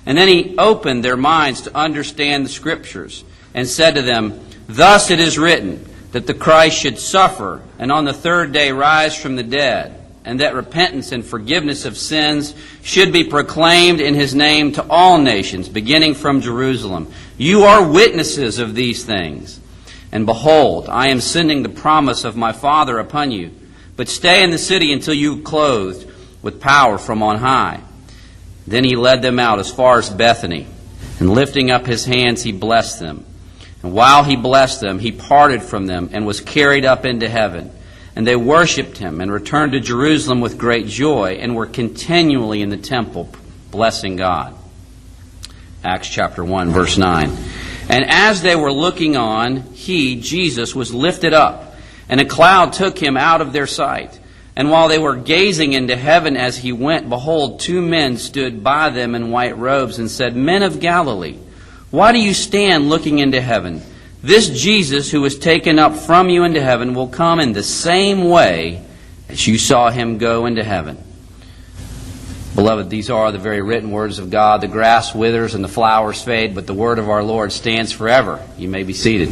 And then he opened their minds to understand the Scriptures and said to them, "Thus it is written, that the Christ should suffer and on the third day rise from the dead, and that repentance and forgiveness of sins should be proclaimed in His name to all nations, beginning from Jerusalem. You are witnesses of these things. And behold, I am sending the promise of my Father upon you. But stay in the city until you are clothed with power from on high." Then he led them out as far as Bethany, and lifting up his hands, he blessed them. And while he blessed them, he parted from them and was carried up into heaven. And they worshipped him and returned to Jerusalem with great joy and were continually in the temple blessing God. Acts chapter 1, verse 9. And as they were looking on, he, Jesus, was lifted up, and a cloud took him out of their sight. And while they were gazing into heaven as he went, behold, two men stood by them in white robes and said, "Men of Galilee, why do you stand looking into heaven? This Jesus who was taken up from you into heaven will come in the same way as you saw him go into heaven." Beloved, these are the very written words of God. The grass withers and the flowers fade, but the word of our Lord stands forever. You may be seated.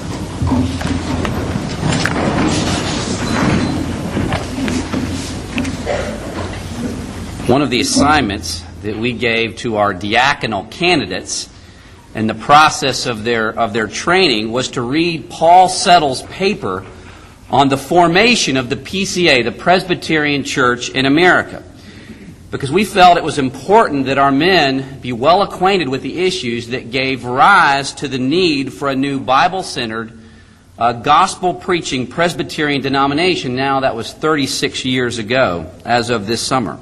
One of the assignments that we gave to our diaconal candidates in the process of their training was to read Paul Settle's paper on the formation of the PCA, the Presbyterian Church in America, because we felt it was important that our men be well acquainted with the issues that gave rise to the need for a new Bible-centered, gospel-preaching Presbyterian denomination. Now, that was 36 years ago, as of this summer.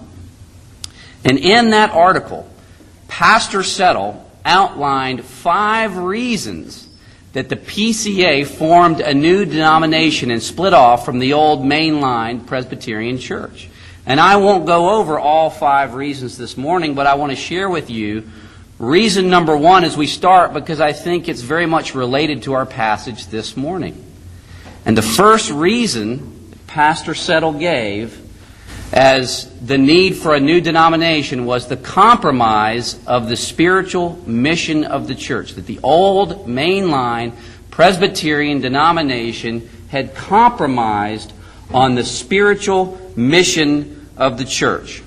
And in that article, Pastor Settle outlined 5 reasons that the PCA formed a new denomination and split off from the old mainline Presbyterian Church. And I won't go over all 5 reasons this morning, but I want to share with you reason number 1 as we start, because I think it's very much related to our passage this morning. And the first reason Pastor Settle gave as the need for a new denomination was the compromise of the spiritual mission of the church, that the old mainline Presbyterian denomination had compromised on the spiritual mission of the church.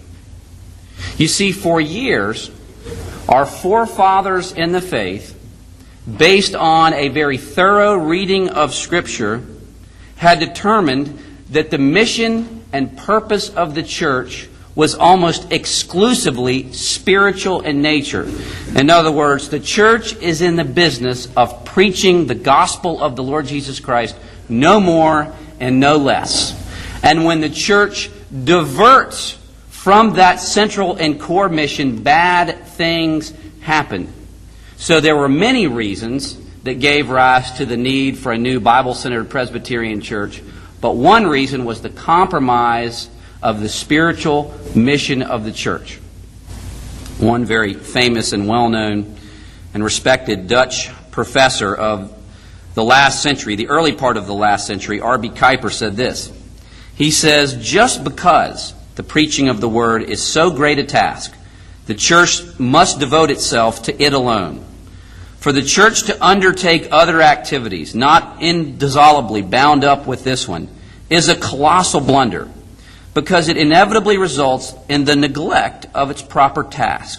You see, for years, our forefathers in the faith, based on a very thorough reading of Scripture, had determined that the mission and purpose of the church was almost exclusively spiritual in nature. In other words, the church is in the business of preaching the gospel of the Lord Jesus Christ, no more and no less. And when the church diverts from that central and core mission, bad things happen. So there were many reasons that gave rise to the need for a new Bible-centered Presbyterian church. But one reason was the compromise of the spiritual mission of the church. One very famous and well-known and respected Dutch professor of the last century, the early part of the last century, R.B. Kuyper, said this. He says, "Just because the preaching of the Word is so great a task, the church must devote itself to it alone. For the church to undertake other activities, not indissolubly bound up with this one, is a colossal blunder, because it inevitably results in the neglect of its proper task.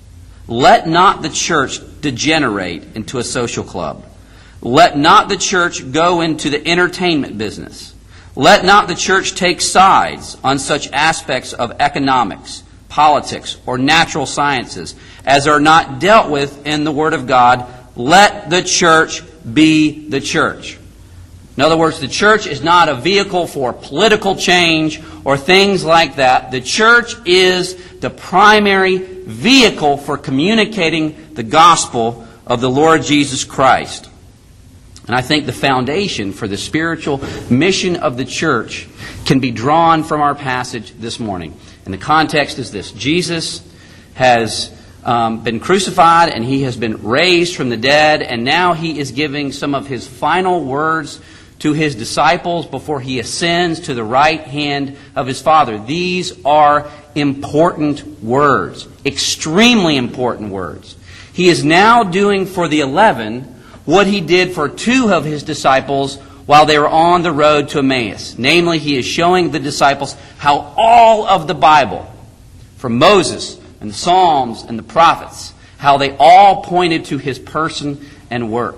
Let not the church degenerate into a social club. Let not the church go into the entertainment business. Let not the church take sides on such aspects of economics, politics, or natural sciences as are not dealt with in the Word of God. Let the church be the church." In other words, the church is not a vehicle for political change or things like that. The church is the primary vehicle for communicating the gospel of the Lord Jesus Christ. And I think the foundation for the spiritual mission of the church can be drawn from our passage this morning. And the context is this. Jesus has been crucified and he has been raised from the dead, and now he is giving some of his final words to his disciples before he ascends to the right hand of his Father. These are important words, extremely important words. He is now doing for the 11 what he did for 2 of his disciples while they were on the road to Emmaus. Namely, he is showing the disciples how all of the Bible, from Moses and the Psalms and the prophets, how they all pointed to his person and work.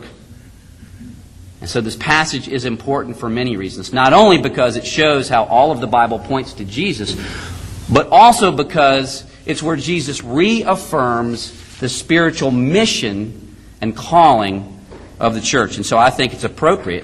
And so this passage is important for many reasons. Not only because it shows how all of the Bible points to Jesus, but also because it's where Jesus reaffirms the spiritual mission and calling of the church. And so I think it's appropriate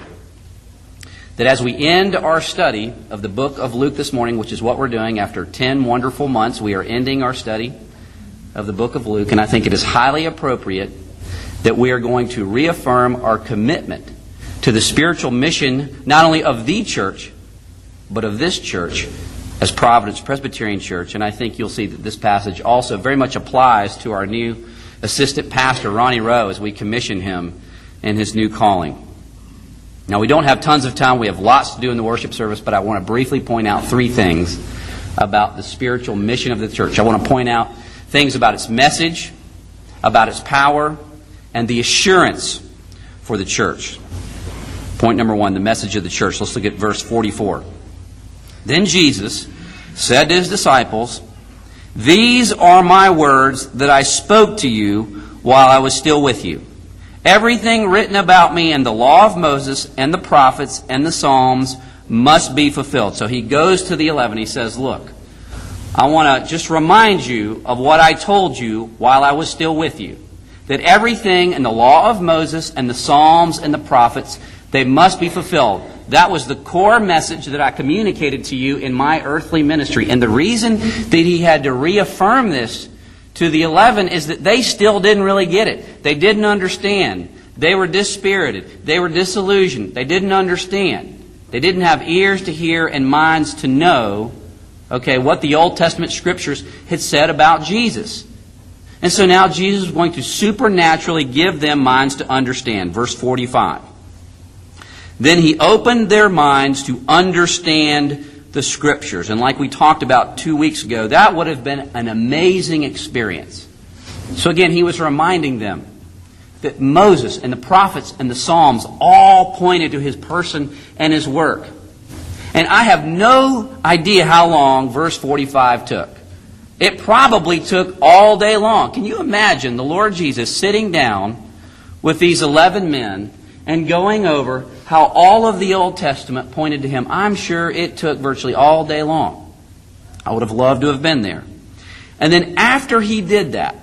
that as we end our study of the book of Luke this morning, which is what we're doing after 10 wonderful months, we are ending our study of the book of Luke, and I think it is highly appropriate that we are going to reaffirm our commitment to the spiritual mission, not only of the church, but of this church as Providence Presbyterian Church. And I think you'll see that this passage also very much applies to our new assistant pastor, Ronnie Rowe, as we commission him in his new calling. Now, we don't have tons of time. We have lots to do in the worship service, but I want to briefly point out 3 things about the spiritual mission of the church. I want to point out things about its message, about its power, and the assurance for the church. Point number 1, the message of the church. Let's look at verse 44. Then Jesus said to his disciples, "These are my words that I spoke to you while I was still with you. Everything written about me in the law of Moses and the prophets and the Psalms must be fulfilled." So he goes to the 11. He says, look, I want to just remind you of what I told you while I was still with you. That everything in the law of Moses and the Psalms and the prophets, they must be fulfilled. That was the core message that I communicated to you in my earthly ministry. And the reason that he had to reaffirm this to the 11 is that they still didn't really get it. They didn't understand. They were dispirited. They were disillusioned. They didn't understand. They didn't have ears to hear and minds to know, what the Old Testament Scriptures had said about Jesus. And so now Jesus is going to supernaturally give them minds to understand. Verse 45. Then he opened their minds to understand the Scriptures. And like we talked about 2 weeks ago, that would have been an amazing experience. So again, he was reminding them that Moses and the prophets and the Psalms all pointed to his person and his work. And I have no idea how long verse 45 took. It probably took all day long. Can you imagine the Lord Jesus sitting down with these 11 men and going over how all of the Old Testament pointed to him? I'm sure it took virtually all day long. I would have loved to have been there. And then after he did that,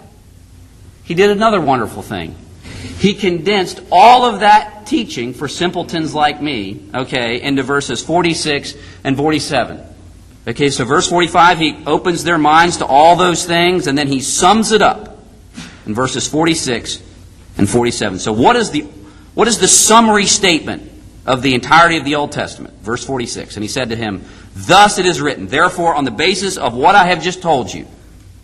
he did another wonderful thing. He condensed all of that teaching for simpletons like me, into verses 46 and 47. So verse 45, he opens their minds to all those things, and then he sums it up in verses 46 and 47. So what is the summary statement of the entirety of the Old Testament? Verse 46, and he said to him, "Thus it is written, therefore on the basis of what I have just told you,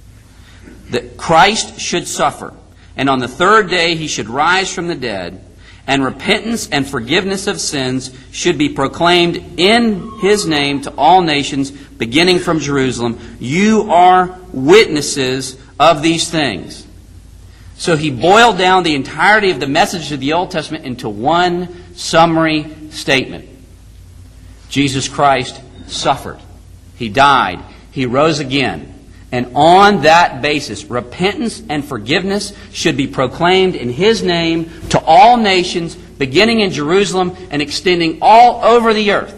that Christ should suffer, and on the 3rd day he should rise from the dead, and repentance and forgiveness of sins should be proclaimed in his name to all nations, beginning from Jerusalem. You are witnesses of these things." So he boiled down the entirety of the message of the Old Testament into one summary statement. Jesus Christ suffered. He died. He rose again. And on that basis, repentance and forgiveness should be proclaimed in his name to all nations, beginning in Jerusalem and extending all over the earth.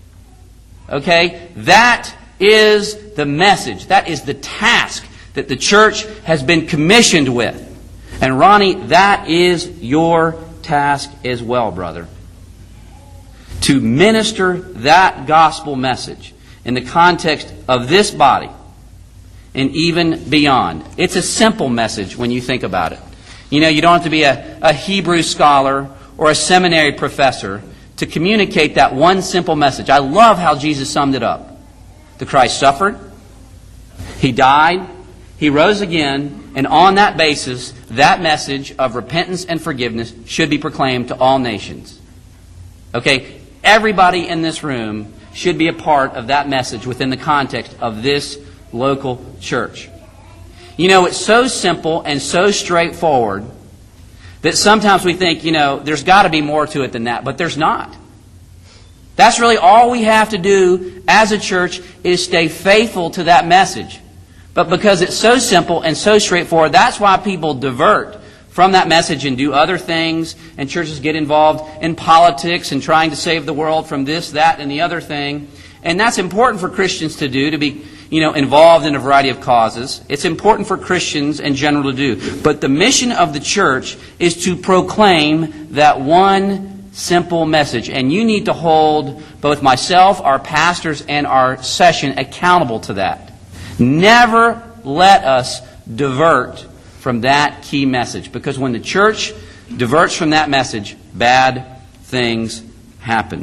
That is the message. That is the task that the church has been commissioned with. And Ronnie, that is your task as well, brother. To minister that gospel message in the context of this body and even beyond. It's a simple message when you think about it. You don't have to be a Hebrew scholar or a seminary professor to communicate that one simple message. I love how Jesus summed it up. The Christ suffered, he died, he rose again, and on that basis, that message of repentance and forgiveness should be proclaimed to all nations. Everybody in this room should be a part of that message within the context of this local church. You know, it's so simple and so straightforward that sometimes we think, you know, there's got to be more to it than that, but there's not. That's really all we have to do as a church is stay faithful to that message. But because it's so simple and so straightforward, that's why people divert from that message and do other things, and churches get involved in politics and trying to save the world from this, that, and the other thing. And that's important for Christians to do, to be, you know, involved in a variety of causes. It's important for Christians in general to do. But the mission of the church is to proclaim that one simple message. And you need to hold both myself, our pastors, and our session accountable to that. Never let us divert from that key message. Because when the church diverts from that message, bad things happen.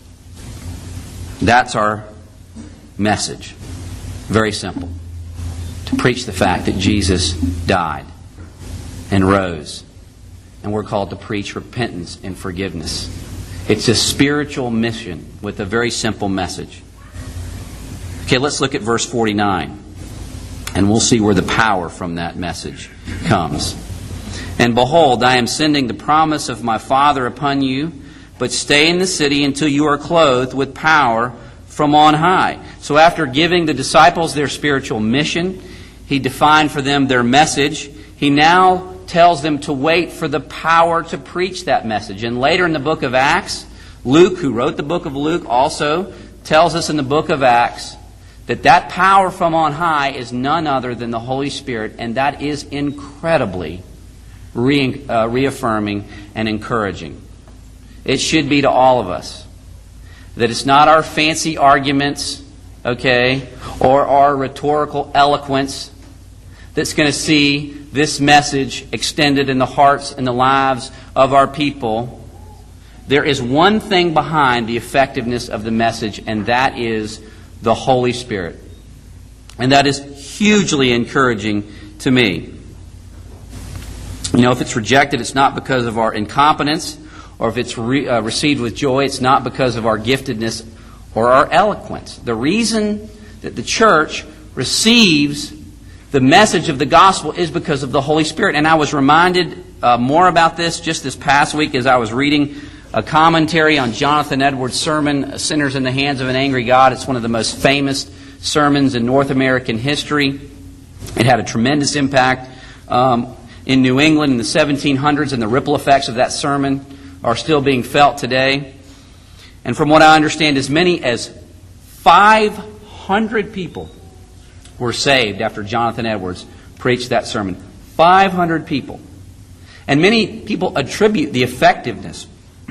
That's our message. Very simple. To preach the fact that Jesus died and rose. And we're called to preach repentance and forgiveness. It's a spiritual mission with a very simple message. Okay, let's look at verse 49. And we'll see where the power from that message comes. And behold, I am sending the promise of my Father upon you, but stay in the city until you are clothed with power from on high. So after giving the disciples their spiritual mission, He defined for them their message. He now tells them to wait for the power to preach that message. And later in the book of Acts, Luke, who wrote the book of Luke, also tells us in the book of Acts that power from on high is none other than the Holy Spirit, and that is incredibly reaffirming and encouraging. It should be to all of us that it's not our fancy arguments, okay, or our rhetorical eloquence that's going to see this message extended in the hearts and the lives of our people. There is one thing behind the effectiveness of the message, and that is the Holy Spirit. And that is hugely encouraging to me. You know, if it's rejected, it's not because of our incompetence, or if it's received with joy, it's not because of our giftedness or our eloquence. The reason that the church receives the message of the gospel is because of the Holy Spirit. And I was reminded more about this just this past week as I was reading a commentary on Jonathan Edwards' sermon, Sinners in the Hands of an Angry God. It's one of the most famous sermons in North American history. It had a tremendous impact in New England in the 1700s, and the ripple effects of that sermon are still being felt today. And from what I understand, as many as 500 people were saved after Jonathan Edwards preached that sermon. 500 people. And many people attribute the effectiveness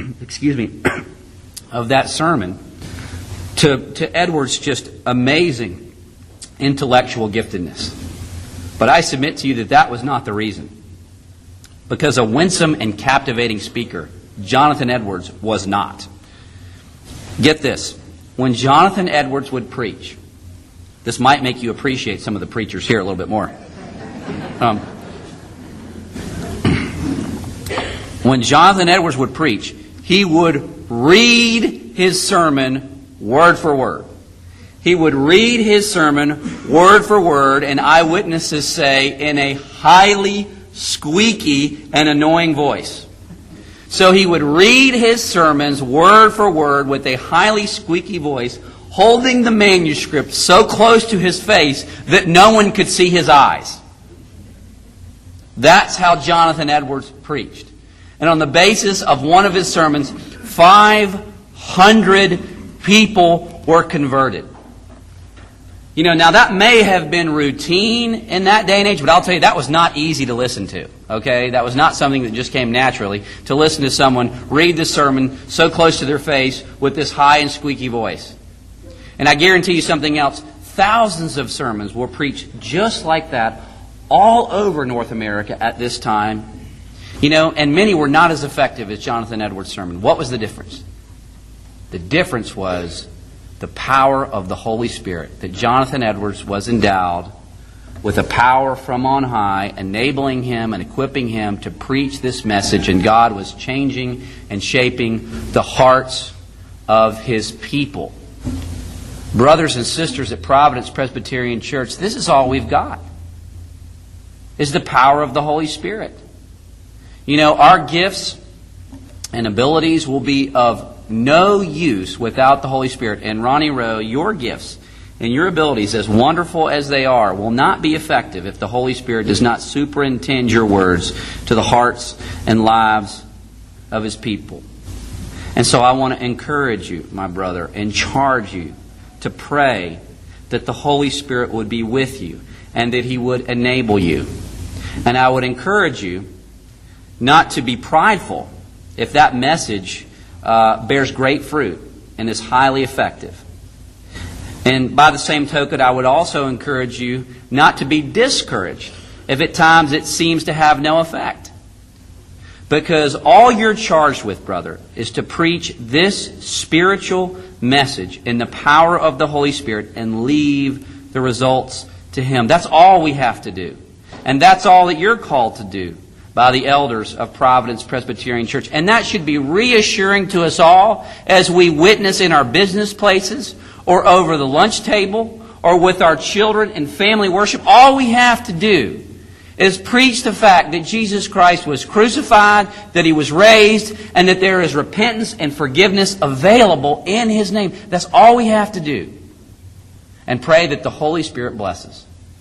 of that sermon to Edwards' just amazing intellectual giftedness. But I submit to you that was not the reason. Because a winsome and captivating speaker, Jonathan Edwards was not. Get this. When Jonathan Edwards would preach, this might make you appreciate some of the preachers here a little bit more. When Jonathan Edwards would preach, he would read his sermon word for word. He would read his sermon word for word, and eyewitnesses say in a highly squeaky and annoying voice. So he would read his sermons word for word with a highly squeaky voice, holding the manuscript so close to his face that no one could see his eyes. That's how Jonathan Edwards preached. And on the basis of one of his sermons, 500 people were converted. You know, now that may have been routine in that day and age, but I'll tell you, that was not easy to listen to. Okay? That was not something that just came naturally, to listen to someone read the sermon so close to their face with this high and squeaky voice. And I guarantee you something else. Thousands of sermons were preached just like that all over North America at this time. You know, and many were not as effective as Jonathan Edwards' sermon. What was the difference? The difference was the power of the Holy Spirit. That Jonathan Edwards was endowed with a power from on high, enabling him and equipping him to preach this message. And God was changing and shaping the hearts of His people. Brothers and sisters at Providence Presbyterian Church, this is all we've got, is the power of the Holy Spirit. You know, our gifts and abilities will be of no use without the Holy Spirit. And Ronnie Rowe, your gifts and your abilities, as wonderful as they are, will not be effective if the Holy Spirit does not superintend your words to the hearts and lives of His people. And so I want to encourage you, my brother, and charge you to pray that the Holy Spirit would be with you and that He would enable you. And I would encourage you not to be prideful if that message bears great fruit and is highly effective. And by the same token, I would also encourage you not to be discouraged if at times it seems to have no effect. Because all you're charged with, brother, is to preach this spiritual message in the power of the Holy Spirit and leave the results to Him. That's all we have to do. And that's all that you're called to do by the elders of Providence Presbyterian Church. And that should be reassuring to us all as we witness in our business places or over the lunch table or with our children in family worship. All we have to do is preach the fact that Jesus Christ was crucified, that He was raised, and that there is repentance and forgiveness available in His name. That's all we have to do. And pray that the Holy Spirit blesses.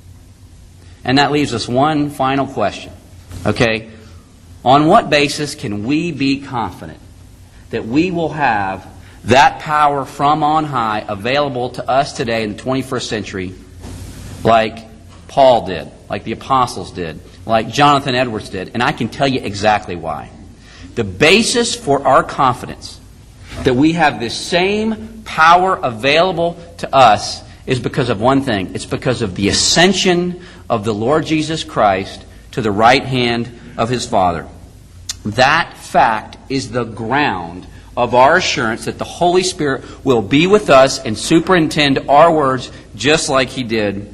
And that leaves us one final question. Okay? On what basis can we be confident that we will have that power from on high available to us today in the 21st century like Paul did, like the apostles did, like Jonathan Edwards did? And I can tell you exactly why. The basis for our confidence that we have this same power available to us is because of one thing. It's because of the ascension of the Lord Jesus Christ to the right hand of His Father. That fact is the ground of our assurance that the Holy Spirit will be with us and superintend our words just like He did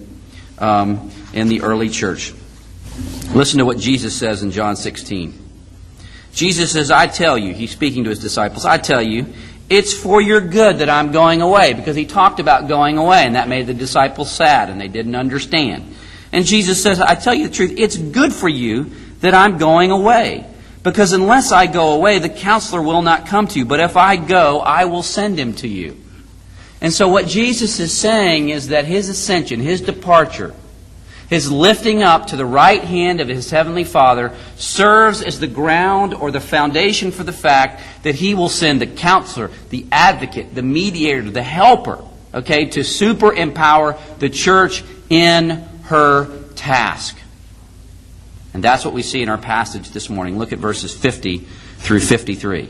in the early church. Listen to what Jesus says in John 16. Jesus says, I tell you, He's speaking to His disciples, I tell you, it's for your good that I'm going away. Because He talked about going away, and that made the disciples sad, and they didn't understand. And Jesus says, I tell you the truth, it's good for you that I'm going away. Because unless I go away, the Counselor will not come to you. But if I go, I will send Him to you. And so what Jesus is saying is that His ascension, His departure, His lifting up to the right hand of His Heavenly Father serves as the ground or the foundation for the fact that He will send the Counselor, the Advocate, the Mediator, the Helper, okay, to super empower the church in her task. And that's what we see in our passage this morning. Look at verses 50 through 53.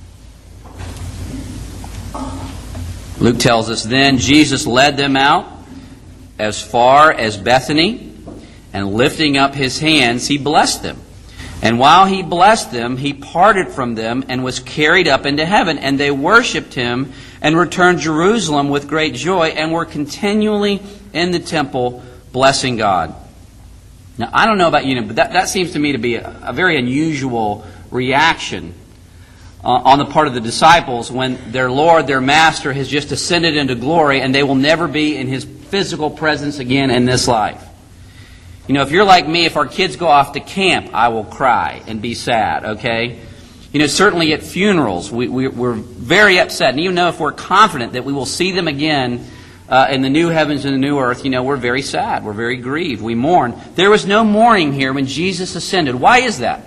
Luke tells us, then Jesus led them out as far as Bethany, and lifting up His hands, He blessed them. And while He blessed them, He parted from them and was carried up into heaven. And they worshipped Him and returned to Jerusalem with great joy and were continually in the temple blessing God. Now, I don't know about you, but that seems to me to be a very unusual reaction on the part of the disciples when their Lord, their Master, has just ascended into glory and they will never be in His physical presence again in this life. You know, if you're like me, if our kids go off to camp, I will cry and be sad, okay? You know, certainly at funerals, we're very upset. And even though if we're confident that we will see them again in the new heavens and the new earth, you know, we're very sad. We're very grieved. We mourn. There was no mourning here when Jesus ascended. Why is that?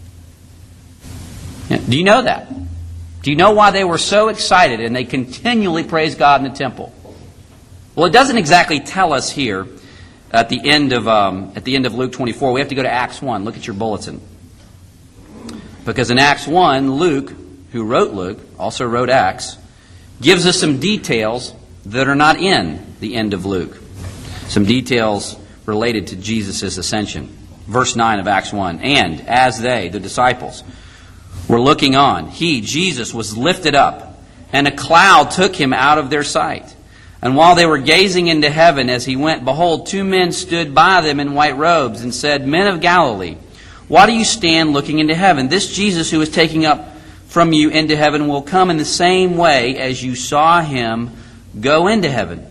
Do you know that? Do you know why they were so excited and they continually praised God in the temple? Well, it doesn't exactly tell us here at the end of Luke 24. We have to go to Acts 1. Look at your bulletin. Because in Acts 1, Luke, who wrote Luke, also wrote Acts, gives us some details that are not in the end of Luke. Some details related to Jesus' ascension. Verse 9 of Acts 1. And as they, the disciples, were looking on, He, Jesus, was lifted up, and a cloud took Him out of their sight. And while they were gazing into heaven as He went, behold, two men stood by them in white robes and said, Men of Galilee, why do you stand looking into heaven? This Jesus who is taking up from you into heaven will come in the same way as you saw him go into heaven.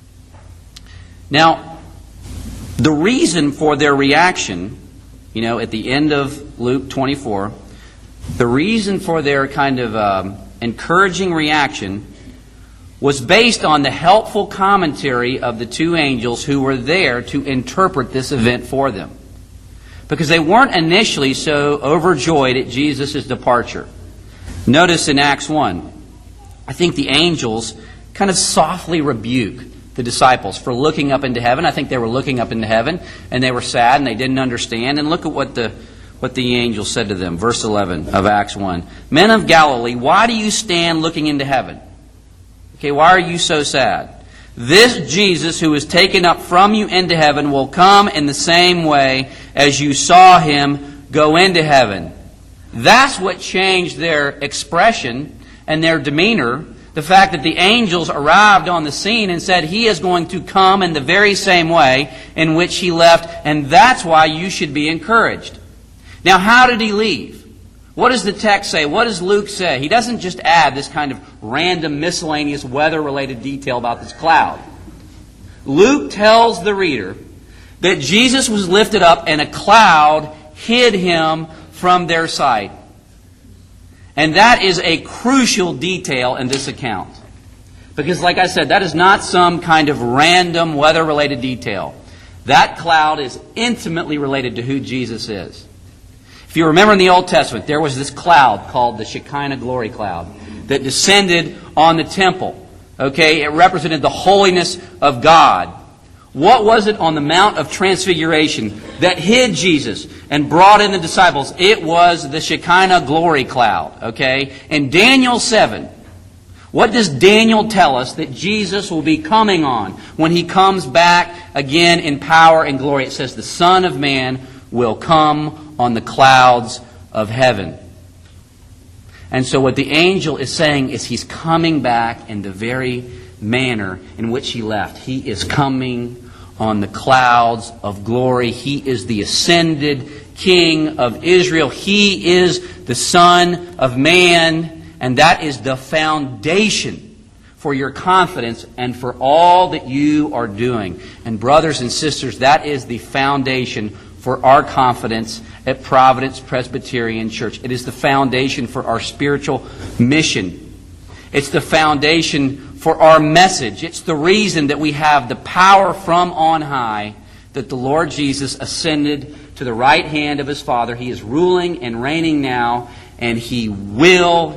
Now, the reason for their reaction, at the end of Luke 24, the reason for their kind of encouraging reaction was based on the helpful commentary of the two angels who were there to interpret this event for them. Because they weren't initially so overjoyed at Jesus' departure. Notice in Acts 1, I think the angels kind of softly rebuke the disciples for looking up into heaven. I think they were looking up into heaven and they were sad and they didn't understand. And look at what the angel said to them. Verse 11 of Acts 1. Men of Galilee, why do you stand looking into heaven? Okay, why are you so sad? This Jesus who is taken up from you into heaven will come in the same way as you saw him go into heaven. That's what changed their expression and their demeanor. The fact that the angels arrived on the scene and said he is going to come in the very same way in which he left, and that's why you should be encouraged. Now, how did he leave? What does the text say? What does Luke say? He doesn't just add this kind of random miscellaneous weather-related detail about this cloud. Luke tells the reader that Jesus was lifted up and a cloud hid him from their sight. And that is a crucial detail in this account. Because like I said, that is not some kind of random weather-related detail. That cloud is intimately related to who Jesus is. If you remember in the Old Testament, there was this cloud called the Shekinah glory cloud that descended on the temple. Okay, it represented the holiness of God. What was it on the Mount of Transfiguration that hid Jesus and brought in the disciples? It was the Shekinah glory cloud. Okay, in Daniel 7, what does Daniel tell us that Jesus will be coming on when he comes back again in power and glory? It says the Son of Man will come on the clouds of heaven. And so what the angel is saying is he's coming back in the very manner in which he left. He is coming on the clouds of glory. He is the ascended King of Israel. He is the Son of Man. And that is the foundation for your confidence and for all that you are doing. And brothers and sisters, that is the foundation for our confidence at Providence Presbyterian Church. It is the foundation for our spiritual mission. It's the foundation for our message. It's the reason that we have the power from on high, that the Lord Jesus ascended to the right hand of His Father. He is ruling and reigning now, and He will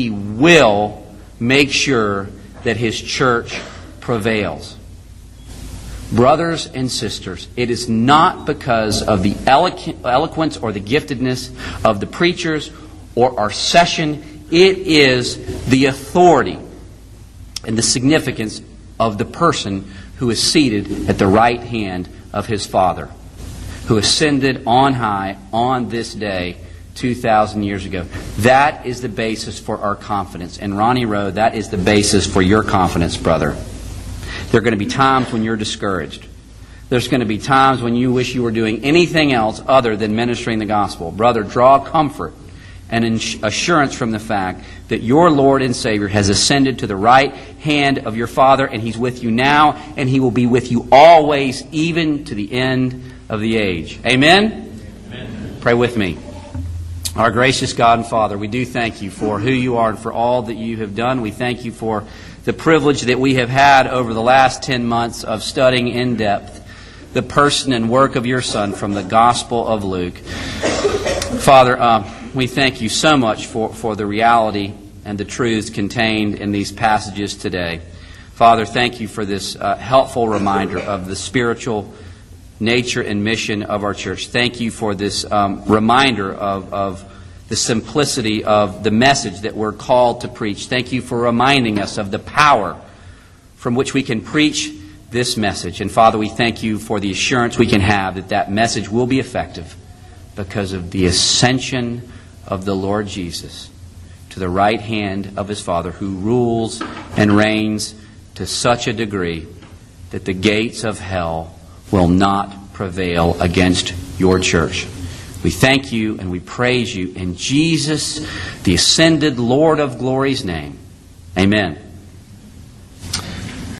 make sure that His church prevails. Brothers and sisters, it is not because of the eloquence or the giftedness of the preachers or our session. It is the authority and the significance of the person who is seated at the right hand of his Father, who ascended on high on this day 2,000 years ago. That is the basis for our confidence. And Ronnie Rowe, that is the basis for your confidence, brother. There are going to be times when you're discouraged. There's going to be times when you wish you were doing anything else other than ministering the gospel. Brother, draw comfort and assurance from the fact that your Lord and Savior has ascended to the right hand of your Father, and He's with you now, and He will be with you always, even to the end of the age. Amen? Amen. Pray with me. Our gracious God and Father, we do thank You for who You are and for all that You have done. We thank You for the privilege that we have had over the last 10 months of studying in depth the person and work of Your Son from the Gospel of Luke. Father, we thank You so much for the reality and the truths contained in these passages today. Father, thank You for this helpful reminder of the spiritual nature and mission of our church. Thank You for this reminder of the simplicity of the message that we're called to preach. Thank You for reminding us of the power from which we can preach this message. And Father, we thank You for the assurance we can have that that message will be effective because of the ascension of the Lord Jesus to the right hand of His Father, who rules and reigns to such a degree that the gates of hell will not prevail against Your church. We thank you and we praise you in Jesus, the ascended Lord of glory's name. Amen.